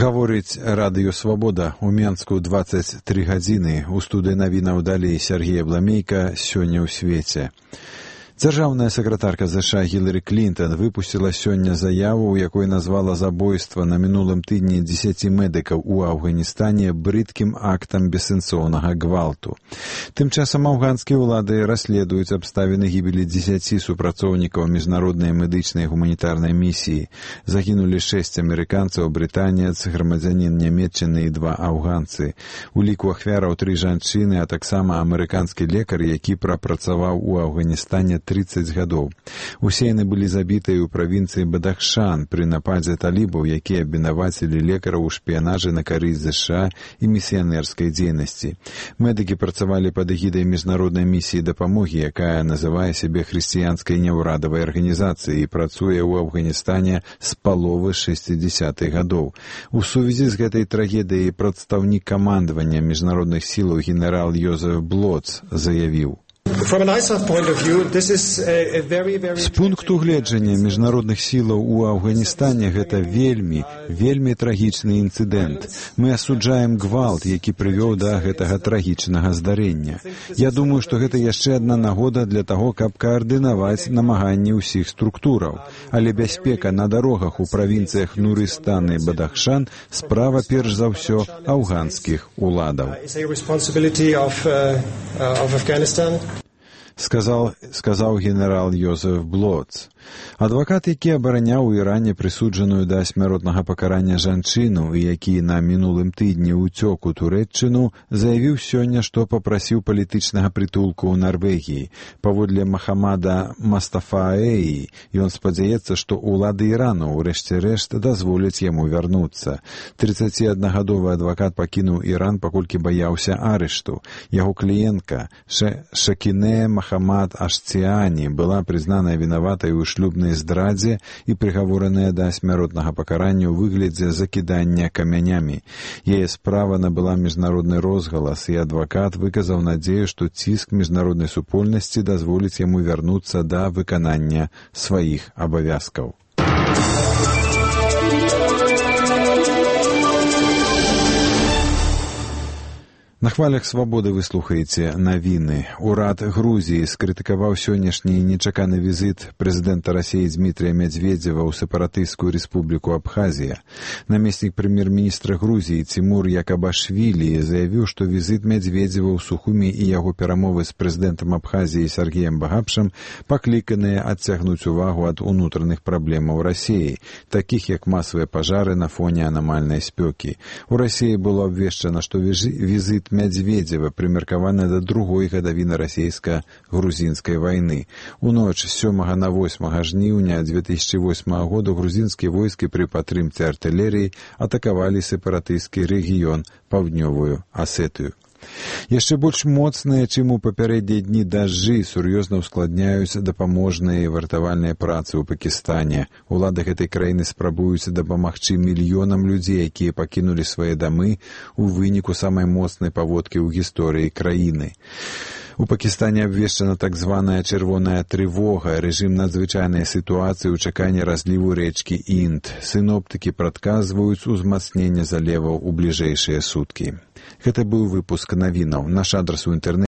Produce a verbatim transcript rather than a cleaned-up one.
Гаворыць радыё «Свабода» у Менску дваццаць тры гадзіны. У студыі навінаў далей Сергей Абламейка. Сёння ў свеце. Дзяржаўная сакратарка ЗША Гілары Клінтон выпусціла сёння заяву, у якой назвала забойства на мінулым тыдні дзесяці медыкаў у Афганістане брыдкім актам бессэнсоўнага гвалту. Тым часам афганскія ўлады расследуюць абставіны гібелі дзесяці супрацоўнікаў міжнароднай медычнай гуманітарнай місіі. Загінулі шэсць амерыканцаў, брытанец, грамадзянін Нямецчыны і два афганцы. У ліку ахвяраў тры жанчыны, а таксама амерыканскі лекар, які прапрацаваў у Афганістане трыццаць гадоў. Усе яны былі забітыя ў правінцыі Бадахшан пры нападзе талібаў, якія абвінавацілі лекараў у шпіянажы на карысць ЗША і місіянерскай дзейнасці. Медыкі працавалі пад эгідай міжнароднай місіі дапамогі, якая называе сябе хрысціянскай няўрадавай арганізацыяй і працуе ў Афганістане з паловы шэсцідзесятых гадоў. У сувязі з гэтай трагедыяй прадстаўнік камандавання міжнародных сілаў генерал Йозеф Блоц заявіў: з пункту гледжання міжнародных сілаў у Афганістане гэта вельмі, вельмі трагічны інцыдэнт. Мы асуджаем гвалт, які прывёў да гэтага трагічнага здарэння. Я думаю, што гэта яшчэ адна нагода для таго, каб каардынаваць намаганні ўсіх структураў. Але бяспека на дарогах у правінцыях Нурыстан і Бадахшан справа перш за ўсё афганскіх уладаў. Сказал, сказаў генерал Йозеф Блоц. Адвакат, які абараняў у Іране прысуджаную да смяротнага пакарання жанчыну і які на мінулым тыдні ўцёк у Турэччыну, заявіў сёння, што папрасіў палітычнага прытулку ў Нарвегіі. Паводле Махамада Мастафаэі, ён спадзяецца, што ўлады Ірану ўрэшце рэшт дазволяць яму вярнуцца. трыццаціаднагадовы адвакат пакінуў Іран, паколькі баяўся арышту. Яго кліентка Шакіне Махамад Ашціані была прызнаная вінаватай у шлюбнай здрадзе і прыгавораная да смяротнага пакарання ў выглядзе закідання камянямі. Яе справа набыла міжнародны розгалас, і адвакат выказаў надзею, што ціск міжнароднай супольнасці дазволіць яму вярнуцца да выканання сваіх абавязкаў. На хвалях «Свабоды» вы слухаеце навіны. Урад Грузіі скрытыкаваў сённяшні нечаканы візіт прэзідэнта Расіі Дмітрія Медведзева ў сепаратысцкую рэспубліку Абхазія. Намеснік прэм'ер-міністра Грузіі Цімур Якабашвілі заявіў, што візіт Медведзева ў Сухумі і яго перамовы з прэзідэнтам Абхазіі Сергеем Багапшам пакліканыя адцягнуць увагу ад унутраных праблемаў Расіі, такіх як масавыя пажары на фоне анамальнай спёкі. У Расіі было абвешчана, што візіт Медведзева прымеркаваны да другой гадавіны расійска-грузінскай вайны. У ноч з сёмага на восьмага жніўня дзве тысячы восьмага году грузінскія войскі пры падтрымцы артылерыі атакавалі сепаратысцкі рэгіён паўднёвую Асетыю. Яшчэ больш моцныя, чым у папярэднія дні дажджы, сур'ёзна ўскладняюць дапаможныя і вартавальныя працы ў Пакістане. Улады гэтай краіны спрабуюць дапамагчы мільёнам людзей, якія пакінулі свае дамы у выніку самай моцнай паводкі ў гісторыі краіны. У Пакістане абвешчана так званая чырвоная трывога, рэжым надзвычайнай сітуацыі ў чаканні разліву рэчкі Інд. Сіноптыкі прадказваюць узмацненне заліваў у бліжэйшыя суткі. Гэта быў выпуск навінаў. Наш адрас у інтэрнэце